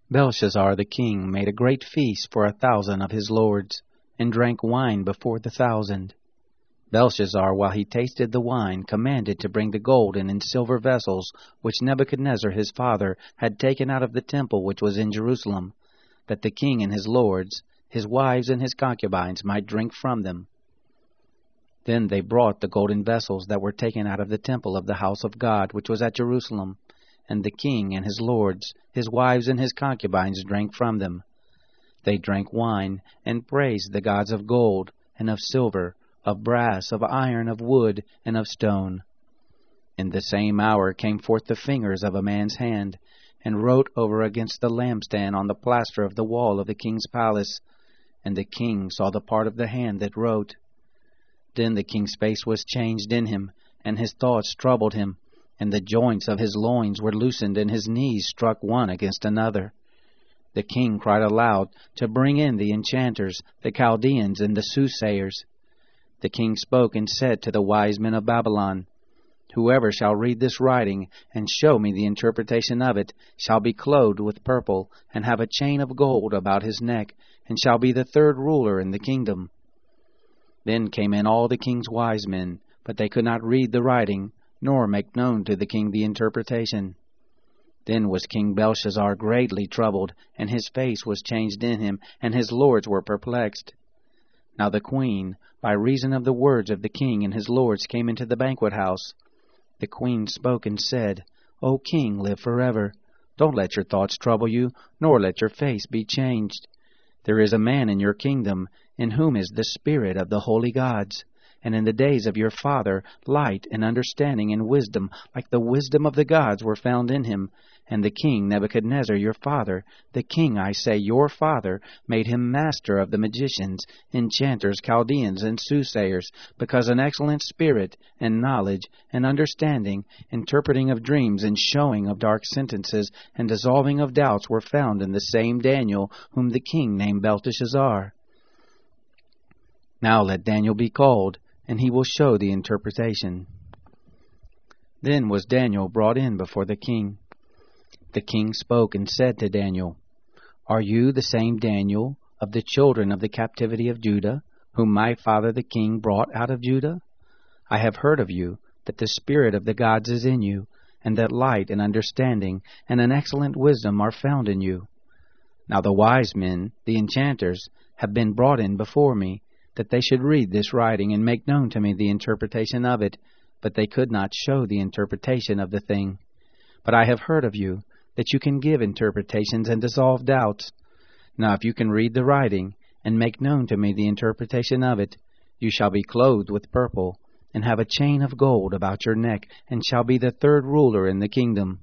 Belshazzar the king made a great feast for 1,000 of his lords, and drank wine before the 1,000. Belshazzar, while he tasted the wine, commanded to bring the golden and silver vessels which Nebuchadnezzar his father had taken out of the temple which was in Jerusalem, that the king and his lords, his wives and his concubines, might drink from them. Then they brought the golden vessels that were taken out of the temple of the house of God which was at Jerusalem, and the king and his lords, his wives and his concubines drank from them. They drank wine, and praised the gods of gold, and of silver, of brass, of iron, of wood, and of stone. In the same hour came forth the fingers of a man's hand, and wrote over against the lampstand on the plaster of the wall of the king's palace, and the king saw the part of the hand that wrote. Then the king's face was changed in him, and his thoughts troubled him, and the joints of his loins were loosened, and his knees struck one against another. The king cried aloud to bring in the enchanters, the Chaldeans, and the soothsayers. The king spoke and said to the wise men of Babylon, Whoever shall read this writing, and show me the interpretation of it, shall be clothed with purple, and have a chain of gold about his neck, and shall be the third ruler in the kingdom. Then came in all the king's wise men, but they could not read the writing, nor make known to the king the interpretation. Then was King Belshazzar greatly troubled, and his face was changed in him, and his lords were perplexed. Now the queen, by reason of the words of the king and his lords, came into the banquet house. The queen spoke and said, O king, live forever. Don't let your thoughts trouble you, nor let your face be changed. There is a man in your kingdom, in whom is the spirit of the holy gods. And in the days of your father, light and understanding and wisdom, like the wisdom of the gods, were found in him. And the king Nebuchadnezzar your father, the king, I say, your father, made him master of the magicians, enchanters, Chaldeans, and soothsayers, because an excellent spirit, and knowledge, and understanding, interpreting of dreams, and showing of dark sentences, and dissolving of doubts were found in the same Daniel, whom the king named Belteshazzar. Now let Daniel be called, and he will show the interpretation. Then was Daniel brought in before the king. The king spoke and said to Daniel, Are you the same Daniel of the children of the captivity of Judah, whom my father the king brought out of Judah? I have heard of you, that the spirit of the gods is in you, and that light and understanding and an excellent wisdom are found in you. Now the wise men, the enchanters, have been brought in before me, that they should read this writing and make known to me the interpretation of it, but they could not show the interpretation of the thing. But I have heard of you, that you can give interpretations and dissolve doubts. Now if you can read the writing, and make known to me the interpretation of it, you shall be clothed with purple, and have a chain of gold about your neck, and shall be the third ruler in the kingdom.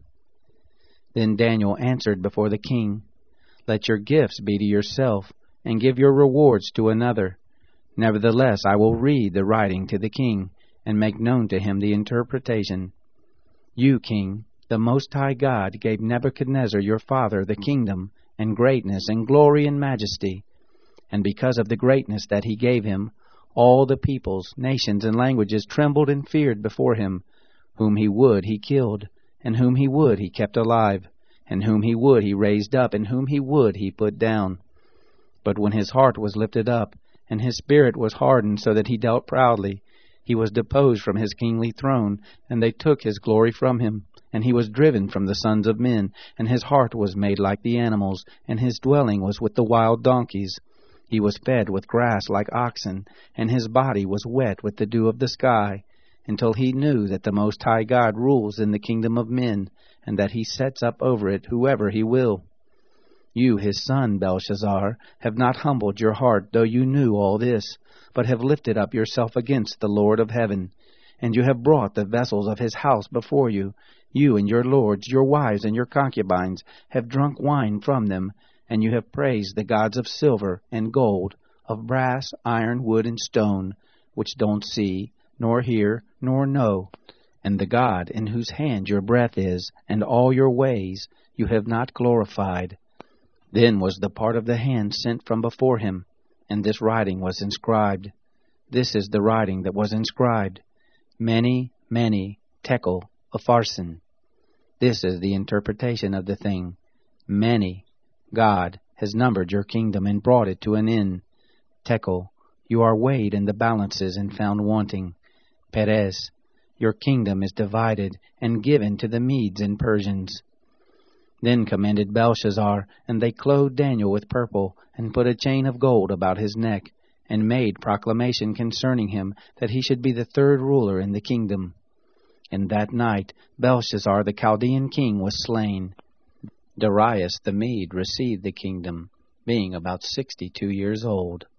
Then Daniel answered before the king, Let your gifts be to yourself, and give your rewards to another. Nevertheless I will read the writing to the king, and make known to him the interpretation. You, king, the Most High God gave Nebuchadnezzar your father the kingdom, and greatness, and glory, and majesty. And because of the greatness that he gave him, all the peoples, nations, and languages trembled and feared before him. Whom he would he killed, and whom he would he kept alive, and whom he would he raised up, and whom he would he put down. But when his heart was lifted up, and his spirit was hardened so that he dealt proudly, he was deposed from his kingly throne, and they took his glory from him. And he was driven from the sons of men, and his heart was made like the animals, and his dwelling was with the wild donkeys. He was fed with grass like oxen, and his body was wet with the dew of the sky, until he knew that the Most High God rules in the kingdom of men, and that he sets up over it whoever he will. You, his son, Belshazzar, have not humbled your heart, though you knew all this, but have lifted up yourself against the Lord of heaven. And you have brought the vessels of his house before you. You and your lords, your wives, and your concubines have drunk wine from them, and you have praised the gods of silver and gold, of brass, iron, wood, and stone, which don't see, nor hear, nor know, and the God in whose hand your breath is, and all your ways you have not glorified. Then was the part of the hand sent from before him, and this writing was inscribed. This is the writing that was inscribed, Mene, Mene, Tekel, Upharsin. This is the interpretation of the thing, Mene, God has numbered your kingdom and brought it to an end. Tekel, you are weighed in the balances and found wanting. Peres, your kingdom is divided and given to the Medes and Persians. Then commanded Belshazzar, and they clothed Daniel with purple, and put a chain of gold about his neck, and made proclamation concerning him, that he should be the third ruler in the kingdom. And that night Belshazzar the Chaldean king was slain. Darius the Mede received the kingdom, being about 62 years old.